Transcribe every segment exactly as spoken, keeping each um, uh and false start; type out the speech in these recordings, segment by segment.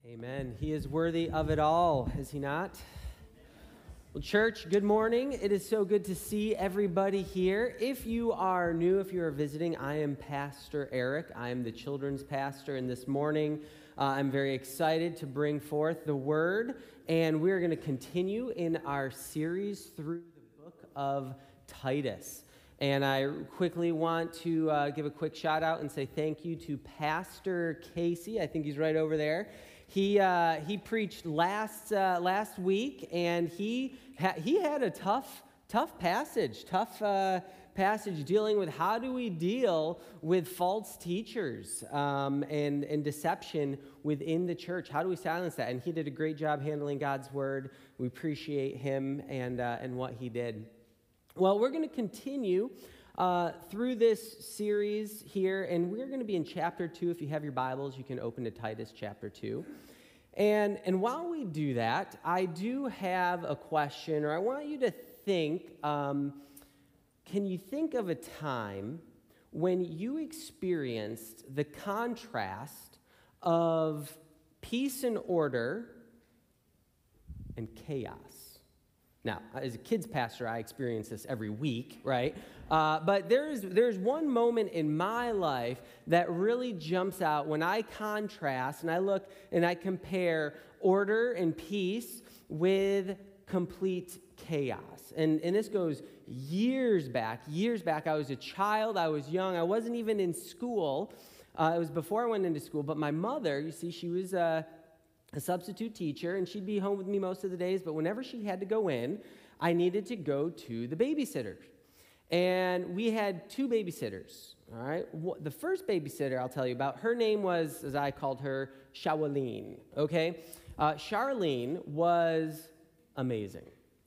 Amen. He is worthy of it all, is he not? Well, church, good morning. It is so good to see everybody here. If you are new, if you are visiting, I am Pastor Eric. I am the children's pastor, and this morning uh, I'm very excited to bring forth the Word, and we're going to continue in our series through the book of Titus. And I quickly want to uh, give a quick shout out and say thank you to Pastor Casey. I think he's right over there. He uh, he preached last uh, last week, and he ha- he had a tough tough passage, tough uh, passage dealing with how do we deal with false teachers um, and and deception within the church. How do we silence that? And he did a great job handling God's word. We appreciate him and uh, and what he did. Well, we're going to continue uh, through this series here, and we're going to be in chapter two. If you have your Bibles, you can open to Titus chapter two. And, and while we do that, I do have a question, or I want you to think, um, can you think of a time when you experienced the contrast of peace and order and chaos? Now, as a kids pastor, I experience this every week, right? Uh, but there's there's one moment in my life that really jumps out when I contrast and I look and I compare order and peace with complete chaos. And, and this goes years back, years back. I was a child, I was young, I wasn't even in school. Uh, it was before I went into school, but my mother, you see, she was... Uh, a substitute teacher, and she'd be home with me most of the days, but whenever she had to go in, I needed to go to the babysitter. And we had two babysitters, all right? The first babysitter I'll tell you about, her name was, as I called her, Charlene, okay? Uh, Charlene was amazing.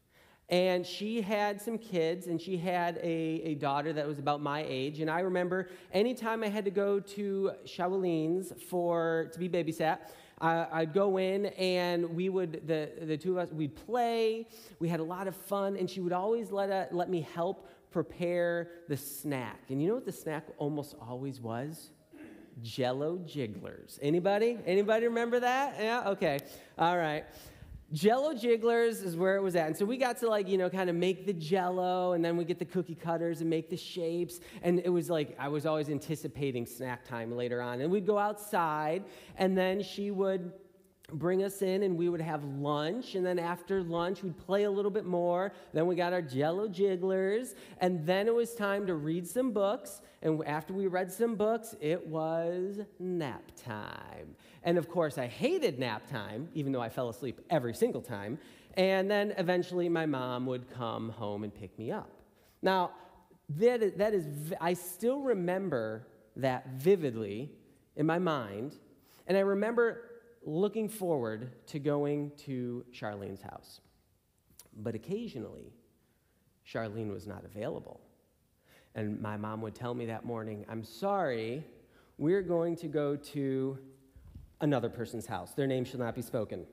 And she had some kids, and she had a, a daughter that was about my age. And I remember anytime I had to go to Charlene's for to be babysat, Uh, I'd go in, and we would, the, the two of us, we'd play. We had a lot of fun, and she would always let, uh, let me help prepare the snack. And you know what the snack almost always was? Jell-O Jigglers. Anybody? Anybody remember that? Yeah? Okay. All right. Jell-O Jigglers is where it was at. And so we got to, like, you know, kind of make the Jell-O, and then we get the cookie cutters and make the shapes. And it was like, I was always anticipating snack time later on. And we'd go outside, and then she would bring us in, and we would have lunch. And then after lunch, we'd play a little bit more. Then we got our Jell-O Jigglers. And then it was time to read some books. And after we read some books, it was nap time. And of course, I hated nap time, even though I fell asleep every single time. And then eventually my mom would come home and pick me up. Now, that is, that is I still remember that vividly in my mind. And I remember looking forward to going to Charlene's house. But occasionally, Charlene was not available. And my mom would tell me that morning, I'm sorry, we're going to go to another person's house. Their name shall not be spoken.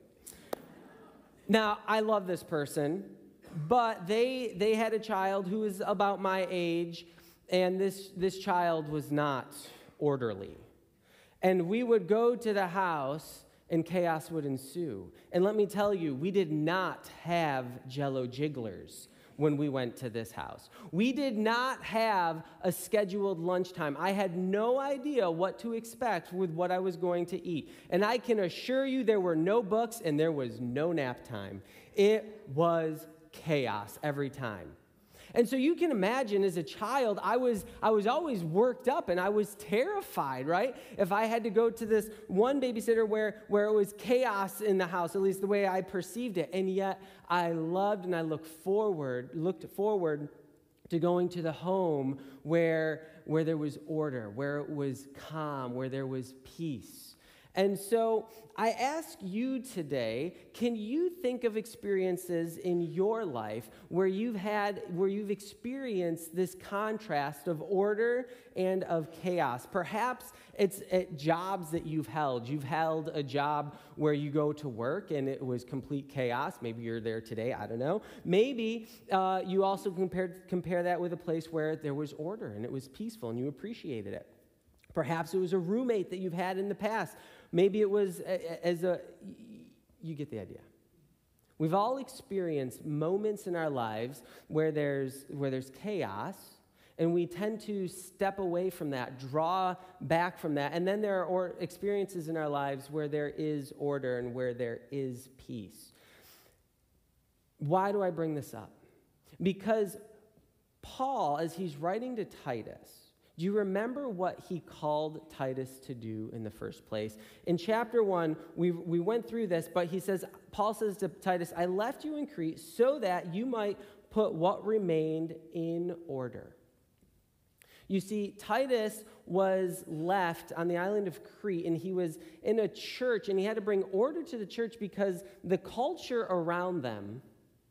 Now, I love this person, but they they had a child who was about my age, and this, this child was not orderly. And we would go to the house, and chaos would ensue. And let me tell you, we did not have Jell-O Jigglers when we went to this house. We did not have a scheduled lunchtime. I had no idea what to expect with what I was going to eat. And I can assure you there were no books and there was no nap time. It was chaos every time. And so you can imagine as a child, I was I was always worked up and I was terrified, right? If I had to go to this one babysitter where, where it was chaos in the house, at least the way I perceived it. And yet I loved and I looked forward, looked forward to going to the home where, where there was order, where it was calm, where there was peace. And so I ask you today, can you think of experiences in your life where you've had, where you've experienced this contrast of order and of chaos? Perhaps it's at jobs that you've held. You've held a job where you go to work and it was complete chaos. Maybe you're there today, I don't know. Maybe uh, you also compare, compare that with a place where there was order and it was peaceful and you appreciated it. Perhaps it was a roommate that you've had in the past. Maybe it was a, as a, you get the idea. We've all experienced moments in our lives where there's where there's chaos, and we tend to step away from that, draw back from that. And then there are or experiences in our lives where there is order and where there is peace. Why do I bring this up? Because Paul, as he's writing to Titus, do you remember what he called Titus to do in the first place? In chapter one, we we went through this, but he says, Paul says to Titus, I left you in Crete so that you might put what remained in order. You see, Titus was left on the island of Crete, and he was in a church, and he had to bring order to the church because the culture around them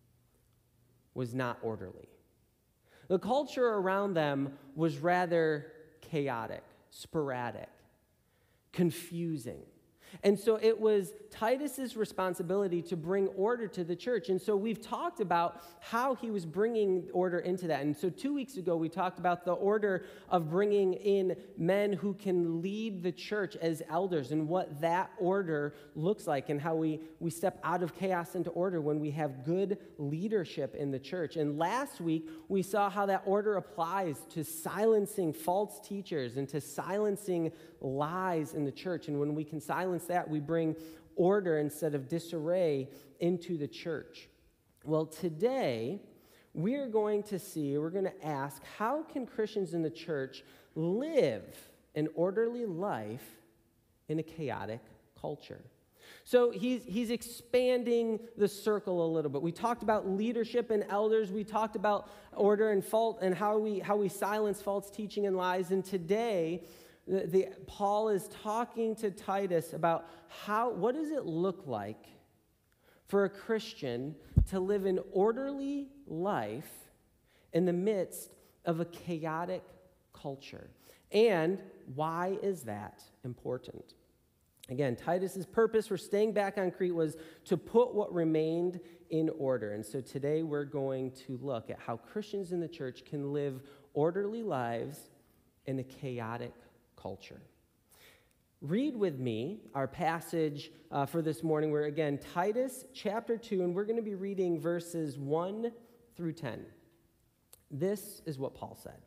was not orderly. The culture around them was rather chaotic, sporadic, confusing. And so it was Titus's responsibility to bring order to the church. And so we've talked about how he was bringing order into that. And so two weeks ago, we talked about the order of bringing in men who can lead the church as elders and what that order looks like and how we, we step out of chaos into order when we have good leadership in the church. And last week, we saw how that order applies to silencing false teachers and to silencing lies in the church. And when we can silence that, we bring order instead of disarray into the church. Well, today, we're going to see, we're going to ask, how can Christians in the church live an orderly life in a chaotic culture? So he's, he's expanding the circle a little bit. We talked about leadership and elders. We talked about order and fault and how we, how we silence false teaching and lies. And today, The, the, Paul is talking to Titus about how, what does it look like for a Christian to live an orderly life in the midst of a chaotic culture? And why is that important? Again, Titus's purpose for staying back on Crete was to put what remained in order. And so today we're going to look at how Christians in the church can live orderly lives in a chaotic culture. Read with me our passage uh, for this morning. We're, again, Titus chapter two, and we're going to be reading verses one through ten. This is what Paul said.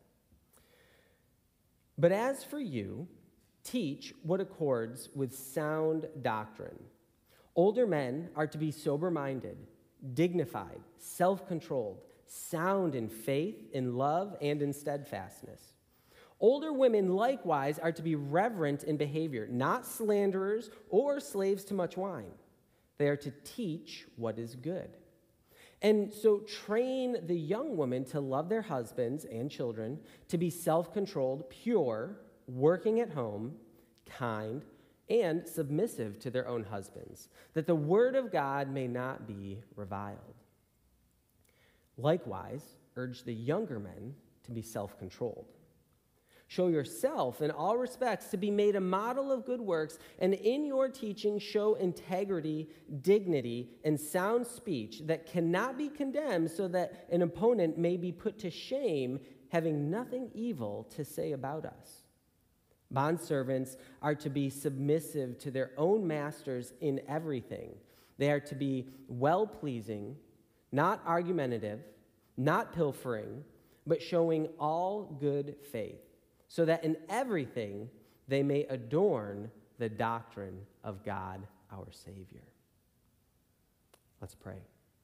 But as for you, teach what accords with sound doctrine. Older men are to be sober-minded, dignified, self-controlled, sound in faith, in love, and in steadfastness. Older women likewise are to be reverent in behavior, not slanderers or slaves to much wine. They are to teach what is good. And so train the young women to love their husbands and children, to be self-controlled, pure, working at home, kind, and submissive to their own husbands, that the word of God may not be reviled. Likewise, urge the younger men to be self-controlled. Show yourself in all respects to be made a model of good works, and in your teaching show integrity, dignity, and sound speech that cannot be condemned, so that an opponent may be put to shame, having nothing evil to say about us. Bondservants are to be submissive to their own masters in everything. They are to be well-pleasing, not argumentative, not pilfering, but showing all good faith, so that in everything they may adorn the doctrine of God our Savior. Let's pray.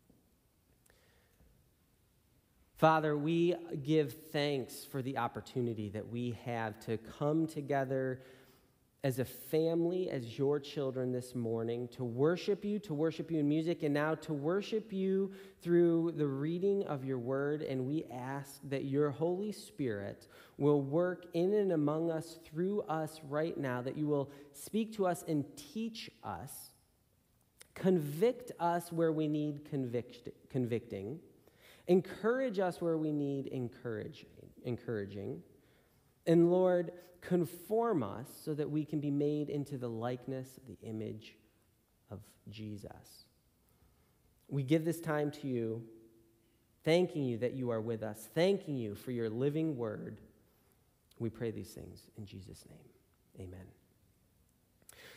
Father, we give thanks for the opportunity that we have to come together as a family, as your children this morning, to worship you, to worship you in music, and now to worship you through the reading of your word. And we ask that your Holy Spirit will work in and among us, through us right now, that you will speak to us and teach us, convict us where we need convict, convicting, encourage us where we need encourage, encouraging, and Lord, conform us so that we can be made into the likeness, the image of Jesus. We give this time to you, thanking you that you are with us, thanking you for your living word. We pray these things in Jesus' name. Amen.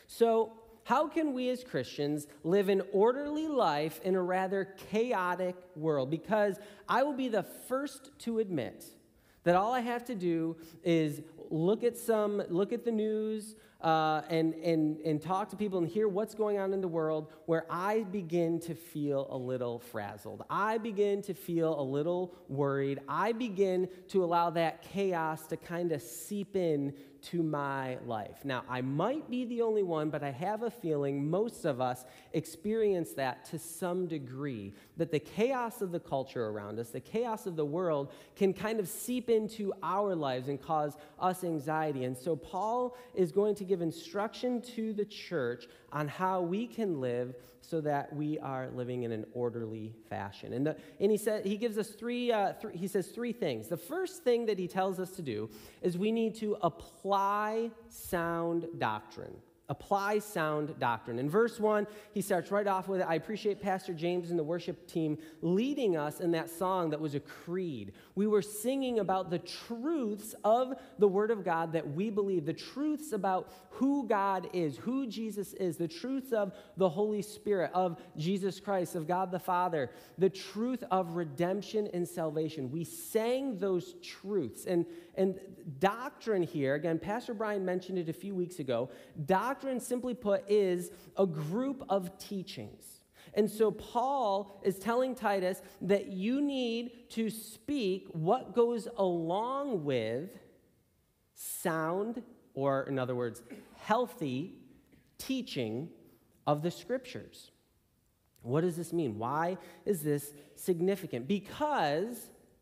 So how can we as Christians live an orderly life in a rather chaotic world? Because I will be the first to admit that all I have to do is look at some, look at the news, uh, and, and, and talk to people and hear what's going on in the world, where I begin to feel a little frazzled. I begin to feel a little worried. I begin to allow that chaos to kind of seep in to my life. Now, I might be the only one, but I have a feeling most of us experience that to some degree, that the chaos of the culture around us, the chaos of the world, can kind of seep into our lives and cause us anxiety. And so Paul is going to give instruction to the church on how we can live so that we are living in an orderly fashion. And, the, and he said he gives us three, uh, th- he says three things. The first thing that he tells us to do is we need to apply sound doctrine. Apply sound doctrine. In verse one, he starts right off with it. I appreciate Pastor James and the worship team leading us in that song that was a creed. We were singing about the truths of the Word of God that we believe, the truths about who God is, who Jesus is, the truths of the Holy Spirit, of Jesus Christ, of God the Father, the truth of redemption and salvation. We sang those truths. And, and doctrine here, again, Pastor Brian mentioned it a few weeks ago, doctrine, simply put, is a group of teachings. And so Paul is telling Titus that you need to speak what goes along with sound, or in other words, healthy teaching of the Scriptures. What does this mean? Why is this significant? Because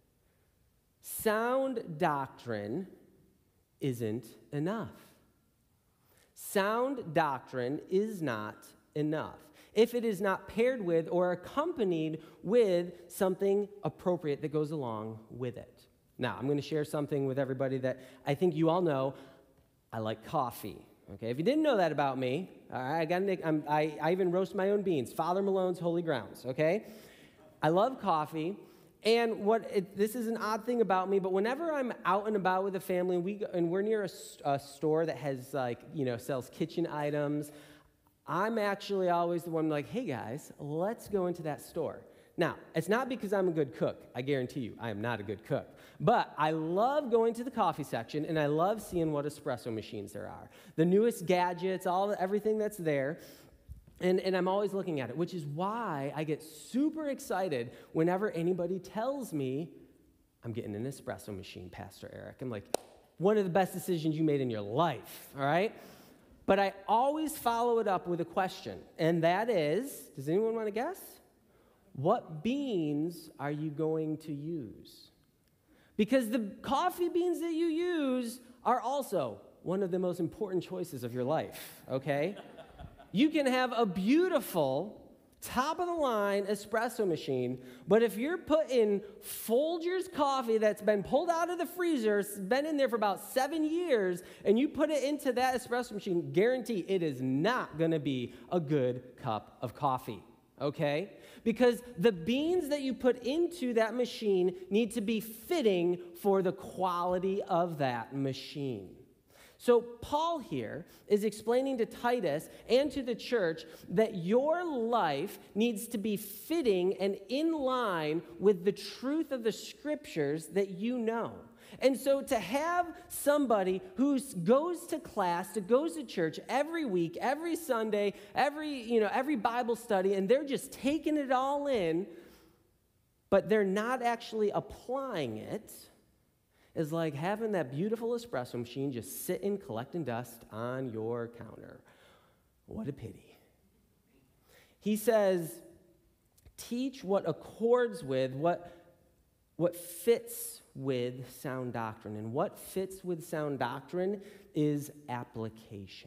sound doctrine isn't enough. Sound doctrine is not enough if it is not paired with or accompanied with something appropriate that goes along with it. Now, I'm going to share something with everybody that I think you all know. I like coffee. Okay, if you didn't know that about me, all right, I, got I'm, I, I even roast my own beans. Father Malone's Holy Grounds, okay? I love coffee. And what it, this is an odd thing about me, but whenever I'm out and about with a family and, we go, and we're near a, a store that has, like, you know, sells kitchen items, I'm actually always the one like, hey, guys, let's go into that store. Now, it's not because I'm a good cook. I guarantee you, I am not a good cook. But I love going to the coffee section, and I love seeing what espresso machines there are. The newest gadgets, all everything that's there. And, and I'm always looking at it, which is why I get super excited whenever anybody tells me, I'm getting an espresso machine, Pastor Eric. I'm like, one of the best decisions you made in your life, all right? But I always follow it up with a question, and that is, does anyone want to guess? What beans are you going to use? Because the coffee beans that you use are also one of the most important choices of your life, okay? You can have a beautiful, top-of-the-line espresso machine, but if you're putting Folgers coffee that's been pulled out of the freezer, it's been in there for about seven years, and you put it into that espresso machine, guarantee it is not going to be a good cup of coffee, okay? Because the beans that you put into that machine need to be fitting for the quality of that machine. So Paul here is explaining to Titus and to the church that your life needs to be fitting and in line with the truth of the Scriptures that you know. And so to have somebody who goes to class, that goes to church every week, every Sunday, every, you know, every Bible study, and they're just taking it all in, but they're not actually applying it, is like having that beautiful espresso machine just sitting collecting dust on your counter. What a pity. He says, teach what accords with, what, what fits with sound doctrine. And what fits with sound doctrine is application.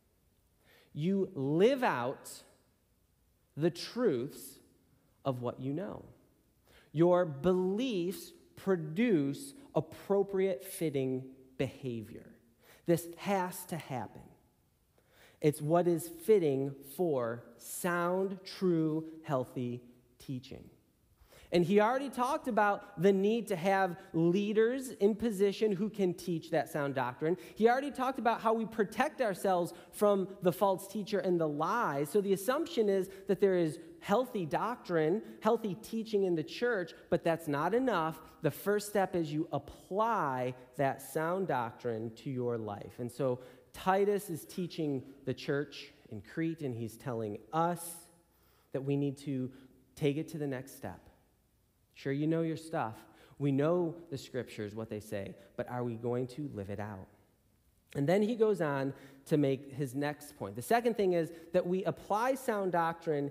You live out the truths of what you know. Your beliefs produce appropriate fitting behavior. This has to happen. It's what is fitting for sound, true, healthy teaching. And he already talked about the need to have leaders in position who can teach that sound doctrine. He already talked about how we protect ourselves from the false teacher and the lies. So the assumption is that there is healthy doctrine, healthy teaching in the church, but that's not enough. The first step is you apply that sound doctrine to your life. And so Titus is teaching the church in Crete, and he's telling us that we need to take it to the next step. Sure, you know your stuff. We know the scriptures, what they say, but are we going to live it out? And then he goes on to make his next point. The second thing is that we apply sound doctrine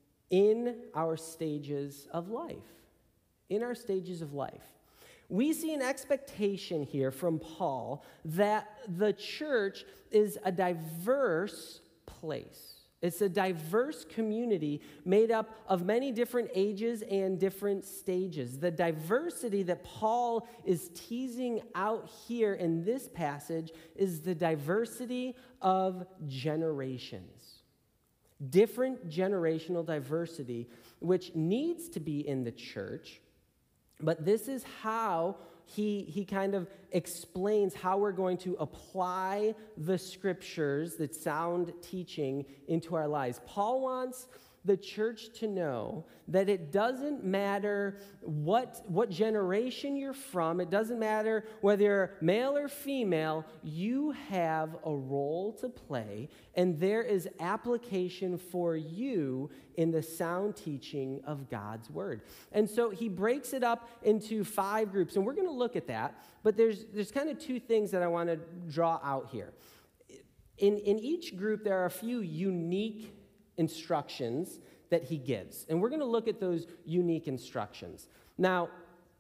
in our stages of life. In our stages of life. We see an expectation here from Paul that the church is a diverse place. It's a diverse community made up of many different ages and different stages. The diversity that Paul is teasing out here in this passage is the diversity of generations. Different generational diversity, which needs to be in the church, but this is how He, he kind of explains how we're going to apply the scriptures, the sound teaching, into our lives. Paul wants the church to know that it doesn't matter what, what generation you're from. It doesn't matter whether you're male or female. You have a role to play, and there is application for you in the sound teaching of God's word. And so he breaks it up into five groups, and we're going to look at that, but there's, there's kind of two things that I want to draw out here. In, in each group, there are a few unique instructions that he gives. And we're going to look at those unique instructions. Now,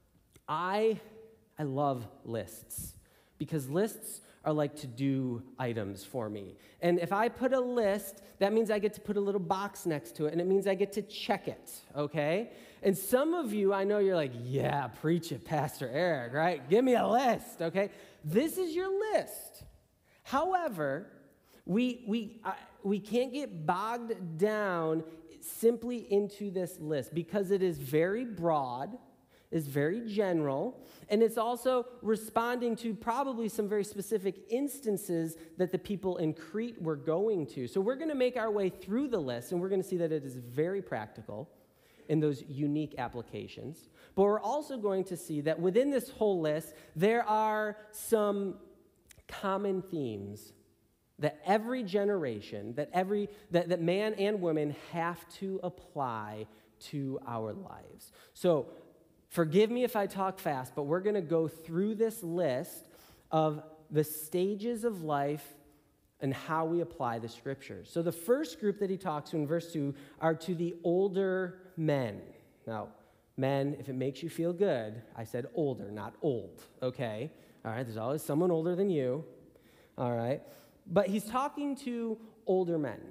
I I love lists because lists are like to-do items for me. And if I put a list, that means I get to put a little box next to it, and it means I get to check it, okay? And some of you, I know you're like, yeah, preach it, Pastor Eric, right? Give me a list, okay? This is your list. However, we we uh, we can't get bogged down simply into this list because it is very broad, is very general, and it's also responding to probably some very specific instances that the people in Crete were going to. So we're going to make our way through the list, and we're going to see that it is very practical in those unique applications. But we're also going to see that within this whole list, there are some common themes that every generation, that every that, that man and woman have to apply to our lives. So forgive me if I talk fast, but we're going to go through this list of the stages of life and how we apply the scriptures. So the first group that he talks to in verse two are to the older men. Now, men, if it makes you feel good, I said older, not old, okay? All right, there's always someone older than you, all right? But he's talking to older men.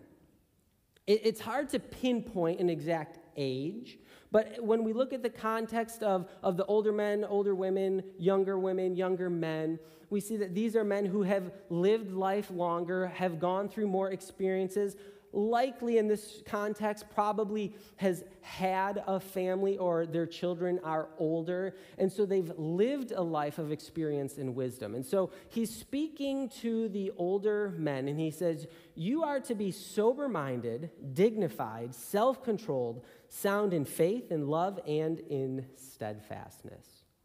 It, it's hard to pinpoint an exact age, but when we look at the context of, of the older men, older women, younger women, younger men, we see that these are men who have lived life longer, have gone through more experiences, likely in this context probably has had a family or their children are older, and so they've lived a life of experience and wisdom. And so he's speaking to the older men, and he says, you are to be sober-minded, dignified, self-controlled, sound in faith and love and in steadfastness.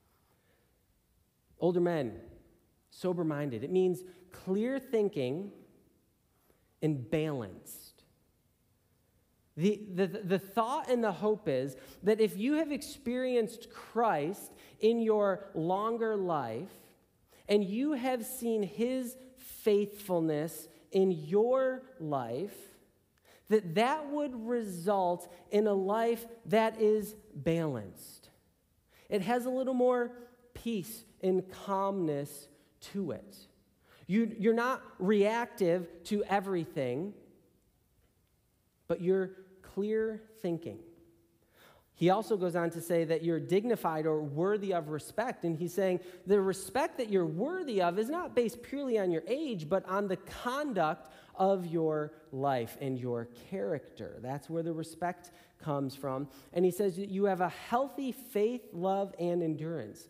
Older men, sober-minded. It means clear thinking and balanced. The, the, the thought and the hope is that if you have experienced Christ in your longer life and you have seen his faithfulness in your life, that that would result in a life that is balanced. It has a little more peace and calmness to it. You, you're not reactive to everything, but you're clear thinking. He also goes on to say that you're dignified or worthy of respect. And he's saying the respect that you're worthy of is not based purely on your age, but on the conduct of your life and your character. That's where the respect comes from. And he says that you have a healthy faith, love, and endurance.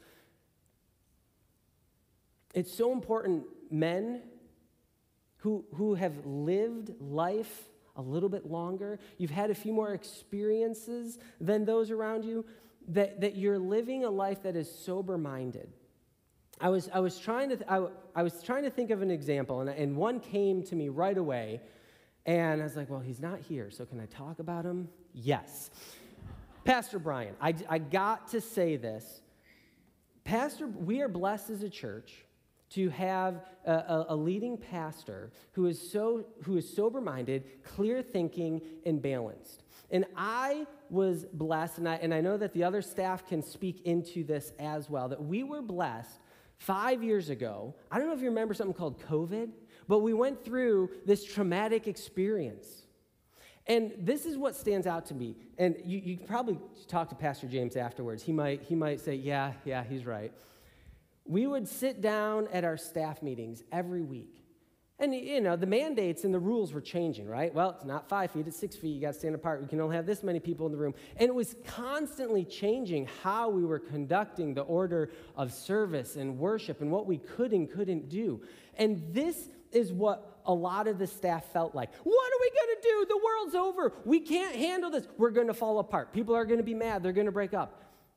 It's so important, men who, who have lived life a little bit longer, you've had a few more experiences than those around you, that, that you're living a life that is sober-minded. I was, I was trying to th- I, I was trying to think of an example, and, and one came to me right away, and I was like, well, he's not here, so can I talk about him? Yes. Pastor Brian, I, I got to say this. Pastor, we are blessed as a church to have a, a, a leading pastor who is so who is sober-minded, clear-thinking, and balanced. And I was blessed, and I, and I know that the other staff can speak into this as well, that we were blessed five years ago. I don't know if you remember something called COVID, but we went through this traumatic experience. And this is what stands out to me. And you, you can probably talk to Pastor James afterwards. He might, he might say, yeah, yeah, he's right. We would sit down at our staff meetings every week. And, you know, the mandates and the rules were changing, right? Well, it's not five feet, it's six feet. You got to stand apart. We can only have this many people in the room. And it was constantly changing how we were conducting the order of service and worship and what we could and couldn't do. And this is what a lot of the staff felt like. What are we going to do? The world's over. We can't handle this. We're going to fall apart. People are going to be mad. They're going to break up.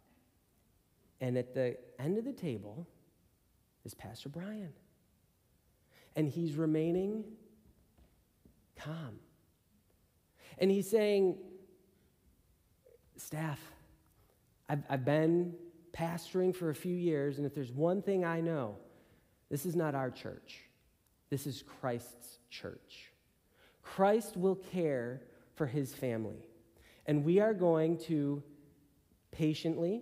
And at the end of the table is Pastor Brian. And he's remaining calm. And he's saying, staff, I've, I've been pastoring for a few years, and if there's one thing I know, this is not our church. This is Christ's church. Christ will care for his family. And we are going to patiently,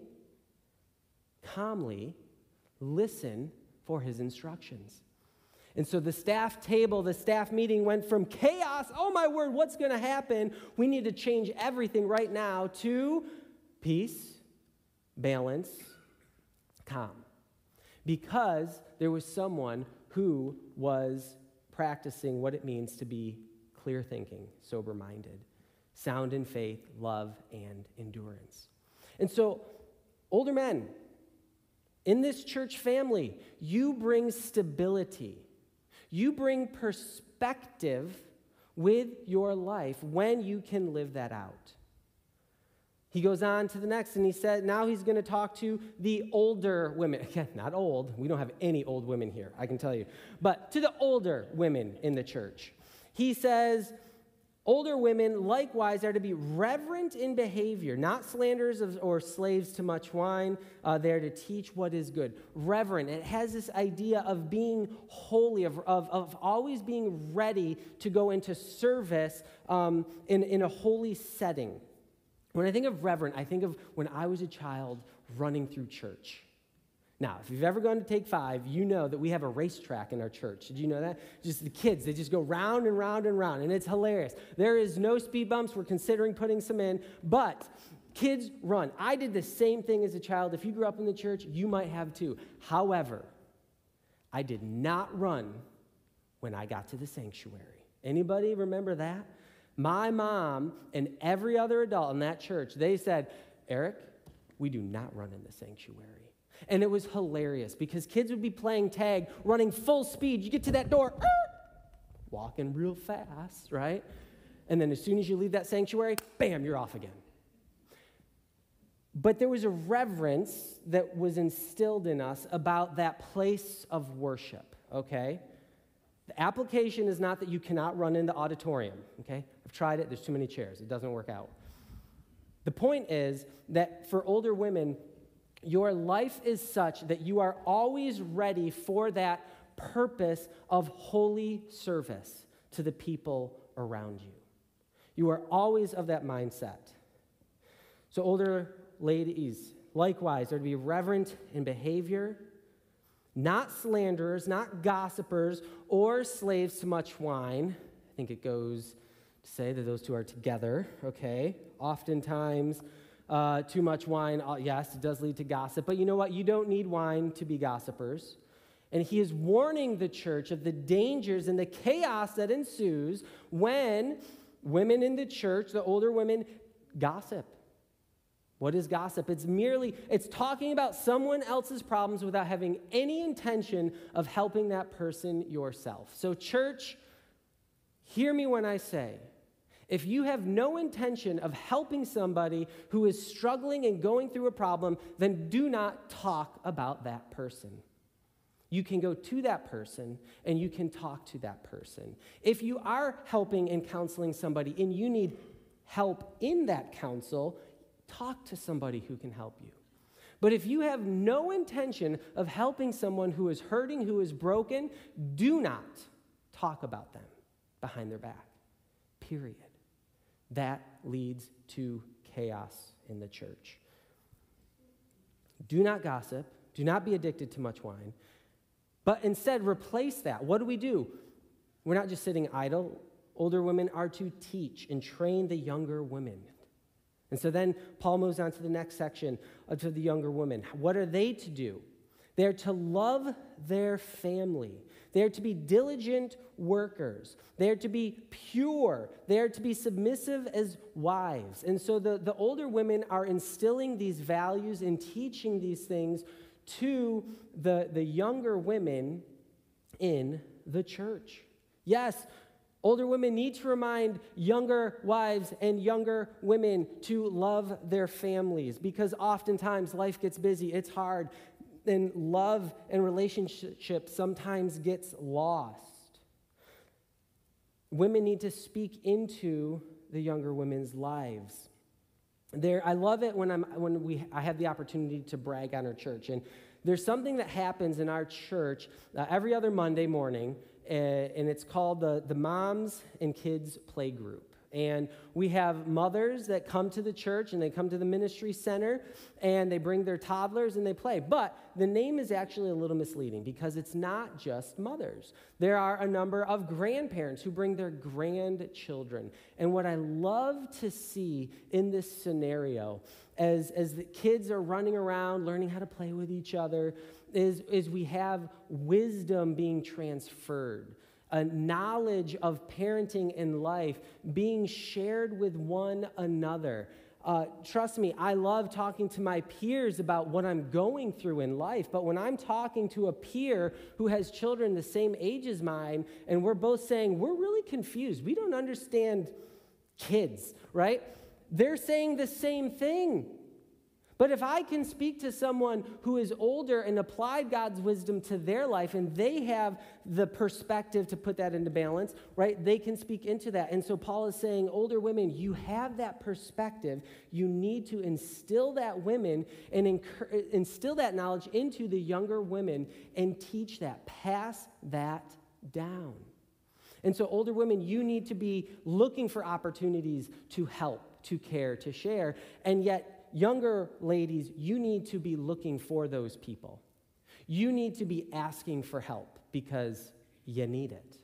calmly listen for his instructions. And so the staff table, the staff meeting went from chaos, oh my word, what's going to happen? We need to change everything right now, to peace, balance, calm. Because there was someone who was practicing what it means to be clear thinking, sober-minded, sound in faith, love, and endurance. And so, older men, in this church family, you bring stability. You bring perspective with your life when you can live that out. He goes on to the next, and he said, now he's going to talk to the older women. Again, not old. We don't have any old women here, I can tell you. But to the older women in the church. He says, older women likewise are to be reverent in behavior, not slanderers of, or slaves to much wine. Uh, they are to teach what is good. Reverent, it has this idea of being holy, of, of, of always being ready to go into service um, in, in a holy setting. When I think of reverent, I think of when I was a child running through church. Now, if you've ever gone to Take Five, you know that we have a racetrack in our church. Did you know that? Just the kids, they just go round and round and round, and it's hilarious. There is no speed bumps. We're considering putting some in, but kids run. I did the same thing as a child. If you grew up in the church, you might have too. However, I did not run when I got to the sanctuary. Anybody remember that? My mom and every other adult in that church, they said, Eric, we do not run in the sanctuary. And it was hilarious because kids would be playing tag, running full speed. You get to that door, er, walking real fast, right? And then as soon as you leave that sanctuary, bam, you're off again. But there was a reverence that was instilled in us about that place of worship, okay? The application is not that you cannot run in the auditorium, okay? I've tried it. There's too many chairs. It doesn't work out. The point is that for older women, your life is such that you are always ready for that purpose of holy service to the people around you. You are always of that mindset. So older ladies, likewise, are to be reverent in behavior, not slanderers, not gossipers, or slaves to much wine. I think it goes to say that those two are together, okay? Oftentimes, Uh, too much wine, uh, yes, it does lead to gossip. But you know what? You don't need wine to be gossipers. And he is warning the church of the dangers and the chaos that ensues when women in the church, the older women, gossip. What is gossip? It's merely, it's talking about someone else's problems without having any intention of helping that person yourself. So church, hear me when I say, if you have no intention of helping somebody who is struggling and going through a problem, then do not talk about that person. You can go to that person and you can talk to that person. If you are helping and counseling somebody and you need help in that counsel, talk to somebody who can help you. But if you have no intention of helping someone who is hurting, who is broken, do not talk about them behind their back. Period. That leads to chaos in the church. Do not gossip. Do not be addicted to much wine. But instead, replace that. What do we do? We're not just sitting idle. Older women are to teach and train the younger women. And so then Paul moves on to the next section, uh, to the younger women. What are they to do? They're to love their family. They're to be diligent workers. They're to be pure. They're to be submissive as wives. And so the, the older women are instilling these values and teaching these things to the, the younger women in the church. Yes, older women need to remind younger wives and younger women to love their families because oftentimes life gets busy, it's hard, and love and relationship sometimes gets lost. Women need to speak into the younger women's lives. There, I love it when I'm when we I have the opportunity to brag on our church, and there's something that happens in our church uh, every other Monday morning, uh, and it's called the the Moms and Kids Play Group. And we have mothers that come to the church and they come to the ministry center and they bring their toddlers and they play. But the name is actually a little misleading because it's not just mothers. There are a number of grandparents who bring their grandchildren. And what I love to see in this scenario as, as the kids are running around learning how to play with each other is, is we have wisdom being transferred. A knowledge of parenting and life being shared with one another. Uh, trust me, I love talking to my peers about what I'm going through in life, but when I'm talking to a peer who has children the same age as mine, and we're both saying, we're really confused, we don't understand kids, right? They're saying the same thing. But if I can speak to someone who is older and applied God's wisdom to their life and they have the perspective to put that into balance, right, they can speak into that. And so Paul is saying, older women, you have that perspective. You need to instill that women and incur- instill that knowledge into the younger women and teach that, pass that down. And so older women, you need to be looking for opportunities to help, to care, to share, and yet younger ladies, you need to be looking for those people. You need to be asking for help because you need it.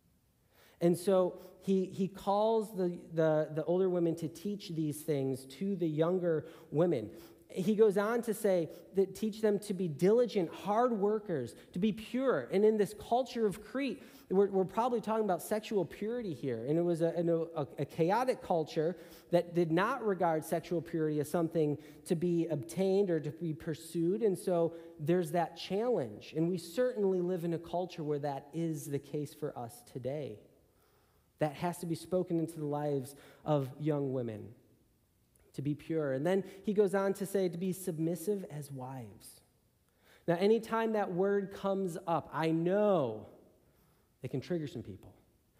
And so he, he calls the, the, the older women to teach these things to the younger women. He goes on to say that teach them to be diligent, hard workers, to be pure. And in this culture of Crete, we're, we're probably talking about sexual purity here. And it was a, a, a chaotic culture that did not regard sexual purity as something to be obtained or to be pursued. And so there's that challenge. And we certainly live in a culture where that is the case for us today. That has to be spoken into the lives of young women. To be pure. And then he goes on to say to be submissive as wives. Now, anytime that word comes up, I know it can trigger some people.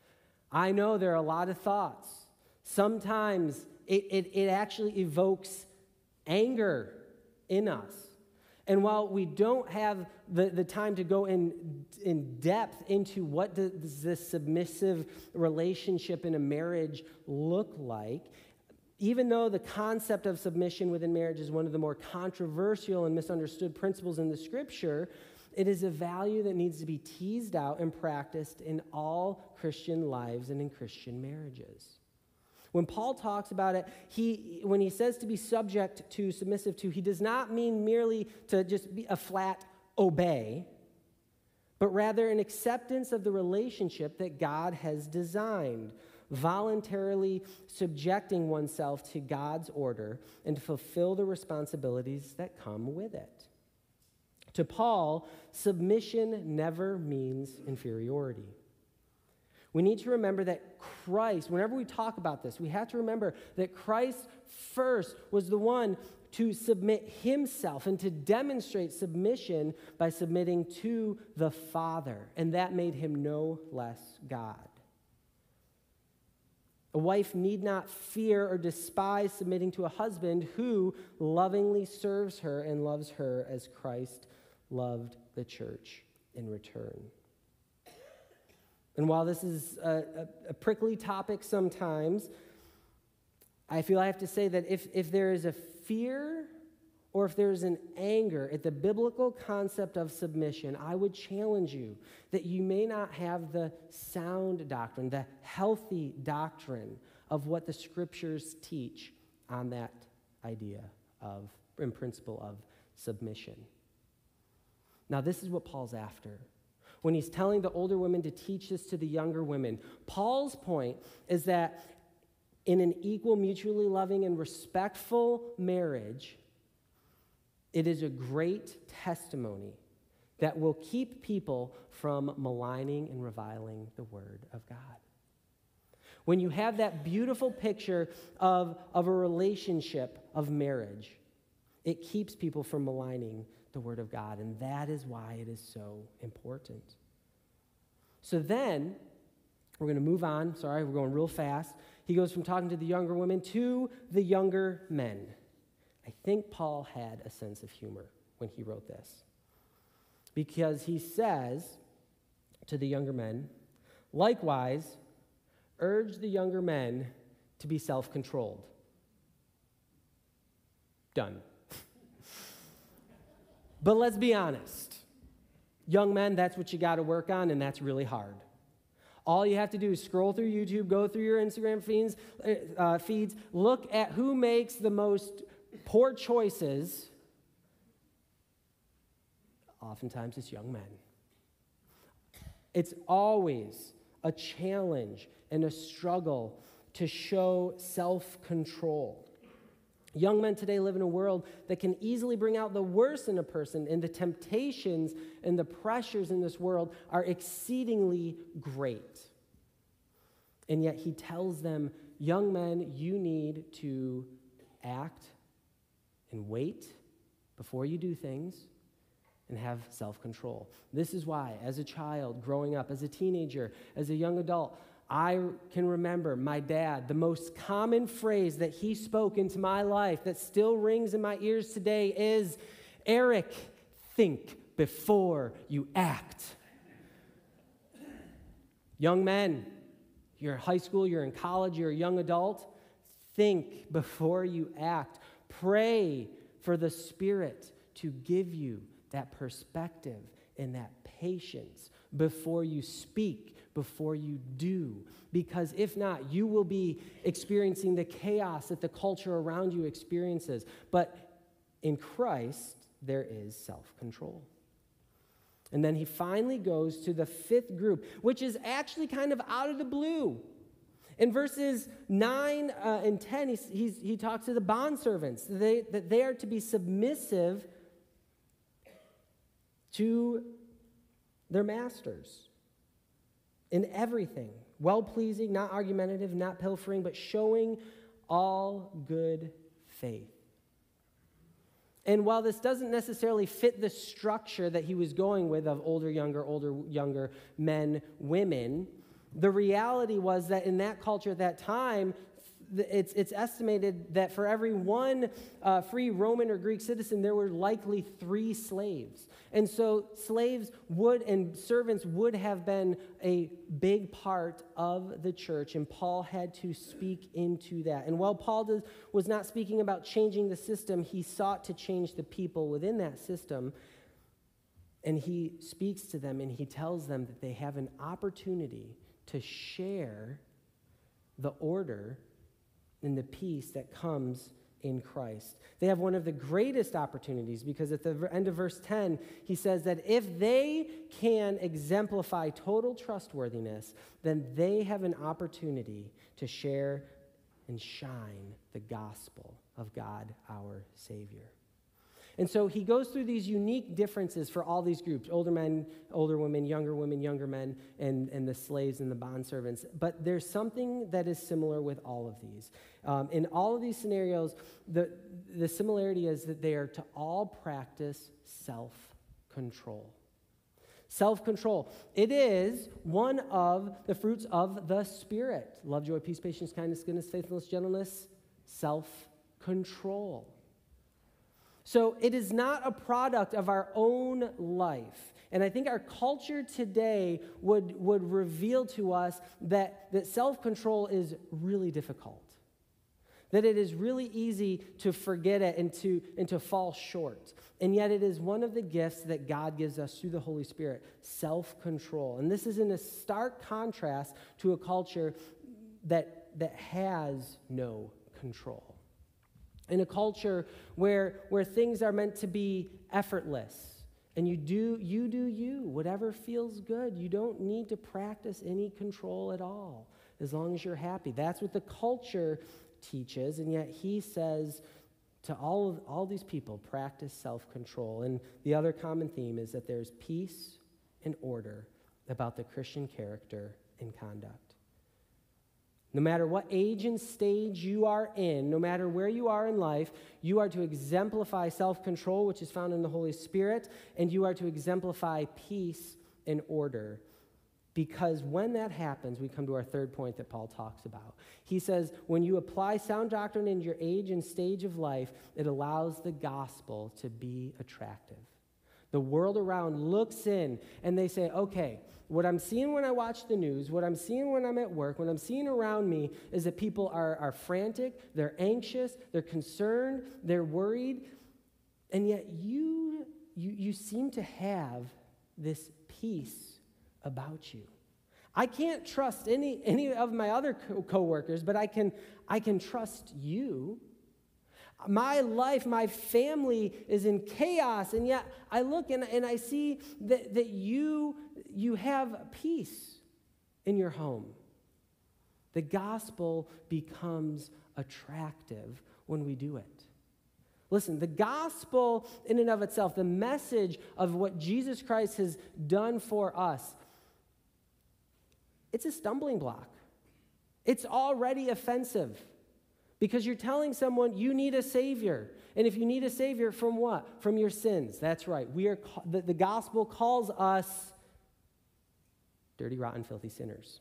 I know there are a lot of thoughts. Sometimes it, it, it actually evokes anger in us. And while we don't have the, the time to go in, in depth into what does this submissive relationship in a marriage look like, even though the concept of submission within marriage is one of the more controversial and misunderstood principles in the Scripture, it is a value that needs to be teased out and practiced in all Christian lives and in Christian marriages. When Paul talks about it, he when he says to be subject to, submissive to, he does not mean merely to just be a flat obey, but rather an acceptance of the relationship that God has designed, voluntarily subjecting oneself to God's order and to fulfill the responsibilities that come with it. To Paul, submission never means inferiority. We need to remember that Christ, whenever we talk about this, we have to remember that Christ first was the one to submit himself and to demonstrate submission by submitting to the Father, and that made him no less God. A wife need not fear or despise submitting to a husband who lovingly serves her and loves her as Christ loved the church in return. And while this is a, a, a prickly topic sometimes, I feel I have to say that if, if there is a fear or if there is an anger at the biblical concept of submission, I would challenge you that you may not have the sound doctrine, the healthy doctrine of what the scriptures teach on that idea of, and principle of submission. Now, this is what Paul's after. When he's telling the older women to teach this to the younger women, Paul's point is that in an equal, mutually loving, and respectful marriage, it is a great testimony that will keep people from maligning and reviling the word of God. When you have that beautiful picture of, of a relationship of marriage, it keeps people from maligning the word of God, and that is why it is so important. So then, we're going to move on. Sorry, we're going real fast. He goes from talking to the younger women to the younger men. I think Paul had a sense of humor when he wrote this, because he says to the younger men, likewise, urge the younger men to be self-controlled. Done. But let's be honest. Young men, that's what you got to work on, and that's really hard. All you have to do is scroll through YouTube, go through your Instagram feeds, uh, feeds, look at who makes the most poor choices. Oftentimes, it's young men. It's always a challenge and a struggle to show self-control. Young men today live in a world that can easily bring out the worst in a person, and the temptations and the pressures in this world are exceedingly great. And yet he tells them, young men, you need to act and wait before you do things and have self-control. This is why, as a child, growing up, as a teenager, as a young adult, I can remember my dad, the most common phrase that he spoke into my life that still rings in my ears today is, Eric, think before you act. Young men, you're in high school, you're in college, you're a young adult, think before you act. Pray for the Spirit to give you that perspective and that patience before you speak, before you do. Because if not, you will be experiencing the chaos that the culture around you experiences. But in Christ, there is self-control. And then he finally goes to the fifth group, which is actually kind of out of the blue. In verses nine uh, and ten, he's, he's, he talks to the bondservants, they, that they are to be submissive to their masters in everything, well-pleasing, not argumentative, not pilfering, but showing all good faith. And while this doesn't necessarily fit the structure that he was going with of older, younger, older, younger men, women, the reality was that in that culture at that time, it's, it's estimated that for every one uh, free Roman or Greek citizen, there were likely three slaves. And so slaves would and servants would have been a big part of the church, and Paul had to speak into that. And while Paul does, was not speaking about changing the system, he sought to change the people within that system. And he speaks to them and he tells them that they have an opportunity to share the order and the peace that comes in Christ. They have one of the greatest opportunities because at the end of verse ten, he says that if they can exemplify total trustworthiness, then they have an opportunity to share and shine the gospel of God, our Savior. And so he goes through these unique differences for all these groups, older men, older women, younger women, younger men, and, and the slaves and the bondservants. But there's something that is similar with all of these. Um, in all of these scenarios, the, the similarity is that they are to all practice self-control. Self-control. It is one of the fruits of the Spirit. Love, joy, peace, patience, kindness, goodness, faithfulness, gentleness, self-control. So it is not a product of our own life. And I think our culture today would, would reveal to us that, that self-control is really difficult. That it is really easy to forget it and to, and to fall short. And yet it is one of the gifts that God gives us through the Holy Spirit, self-control. And this is in a stark contrast to a culture that, that has no control. In a culture where, where things are meant to be effortless, and you do, you do you, whatever feels good. You don't need to practice any control at all, as long as you're happy. That's what the culture teaches, and yet he says to all of all these people, practice self-control. And the other common theme is that there's peace and order about the Christian character and conduct. No matter what age and stage you are in, no matter where you are in life, you are to exemplify self-control, which is found in the Holy Spirit, and you are to exemplify peace and order. Because when that happens, we come to our third point that Paul talks about. He says, when you apply sound doctrine in your age and stage of life, it allows the gospel to be attractive. The world around looks in and they say, okay, what I'm seeing when I watch the news, what I'm seeing when I'm at work, what I'm seeing around me is that people are, are frantic, they're anxious, they're concerned, they're worried, and yet you, you, you seem to have this peace about you. I can't trust any, any of my other co- coworkers, but I can, I can trust you. My life, my family is in chaos, and yet I look and, and I see that, that you, you have peace in your home. The gospel becomes attractive when we do it. Listen, the gospel in and of itself, the message of what Jesus Christ has done for us, it's a stumbling block. It's already offensive. Because you're telling someone you need a Savior. And if you need a Savior, from what? From your sins. That's right. We are the, the gospel calls us dirty, rotten, filthy sinners.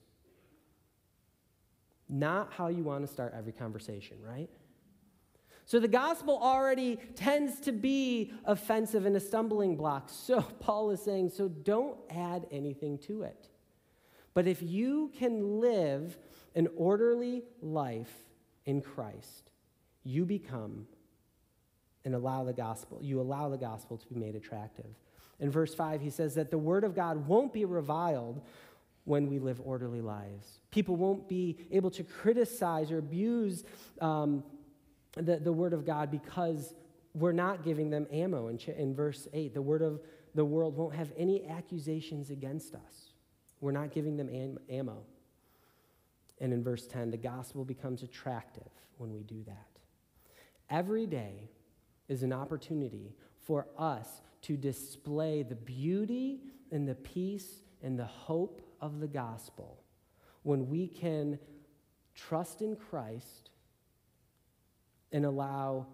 Not how you want to start every conversation, right? So the gospel already tends to be offensive and a stumbling block. So Paul is saying, so don't add anything to it. But if you can live an orderly life in Christ, you become and allow the gospel, you allow the gospel to be made attractive. In verse five, he says that the word of God won't be reviled when we live orderly lives. People won't be able to criticize or abuse um, the, the word of God because we're not giving them ammo. In, ch- in verse eight, the word of the world won't have any accusations against us. We're not giving them am- ammo. And in verse ten, the gospel becomes attractive when we do that. Every day is an opportunity for us to display the beauty and the peace and the hope of the gospel when we can trust in Christ and allow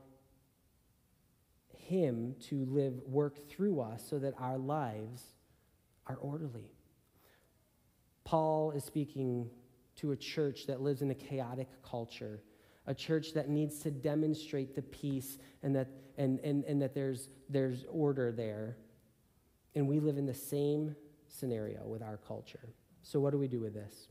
him to live, work through us so that our lives are orderly. Paul is speaking to a church that lives in a chaotic culture, a church that needs to demonstrate the peace and that and, and, and that there's there's order there. And we live in the same scenario with our culture. So what do we do with this?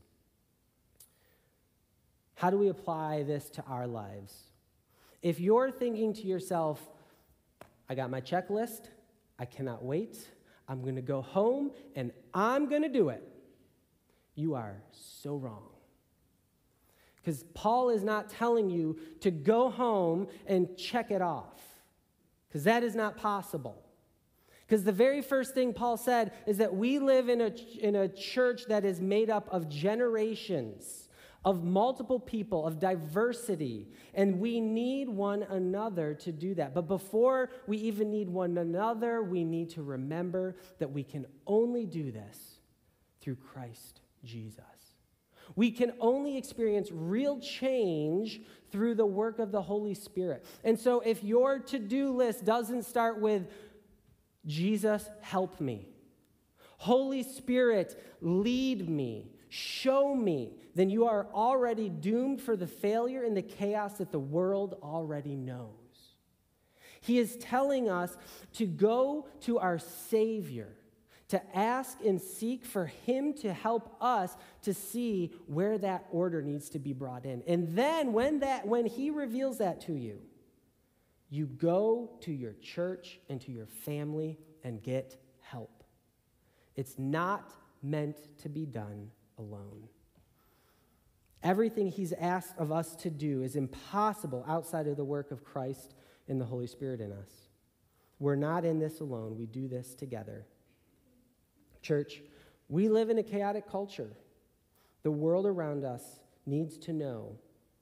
How do we apply this to our lives? If you're thinking to yourself, I got my checklist, I cannot wait, I'm going to go home and I'm going to do it, you are so wrong. Because Paul is not telling you to go home and check it off, because that is not possible. Because the very first thing Paul said is that we live in a, in a church that is made up of generations, of multiple people, of diversity, and we need one another to do that. But before we even need one another, we need to remember that we can only do this through Christ Jesus. We can only experience real change through the work of the Holy Spirit. And so if your to-do list doesn't start with, Jesus, help me, Holy Spirit, lead me, show me, then you are already doomed for the failure and the chaos that the world already knows. He is telling us to go to our Savior, to ask and seek for him to help us to see where that order needs to be brought in. And then when that when he reveals that to you, you go to your church and to your family and get help. It's not meant to be done alone. Everything he's asked of us to do is impossible outside of the work of Christ and the Holy Spirit in us. We're not in this alone. We do this together. Church, we live in a chaotic culture. The world around us needs to know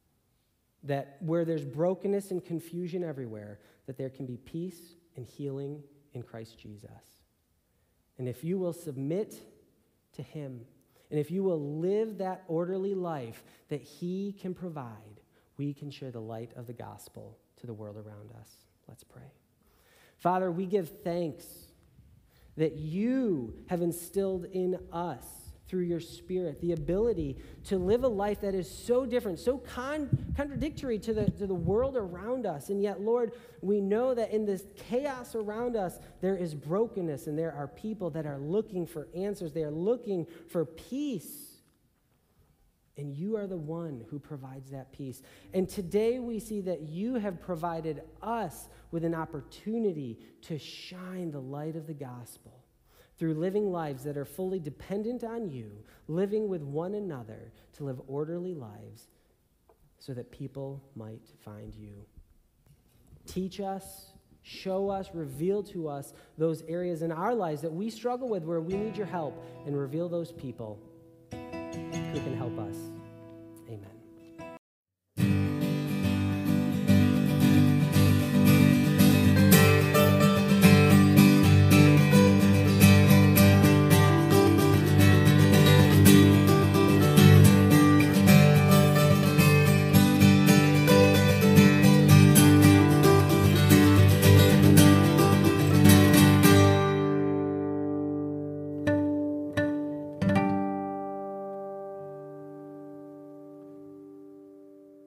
that where there's brokenness and confusion everywhere, that there can be peace and healing in Christ Jesus. And if you will submit to him, and if you will live that orderly life that he can provide, we can share the light of the gospel to the world around us. Let's pray. Father, we give thanks that you have instilled in us through your Spirit the ability to live a life that is so different, so con- contradictory to the, to the world around us. And yet, Lord, we know that in this chaos around us, there is brokenness, and there are people that are looking for answers. They are looking for peace. And you are the one who provides that peace. And today we see that you have provided us with an opportunity to shine the light of the gospel through living lives that are fully dependent on you, living with one another to live orderly lives so that people might find you. Teach us, show us, reveal to us those areas in our lives that we struggle with where we need your help, and reveal those people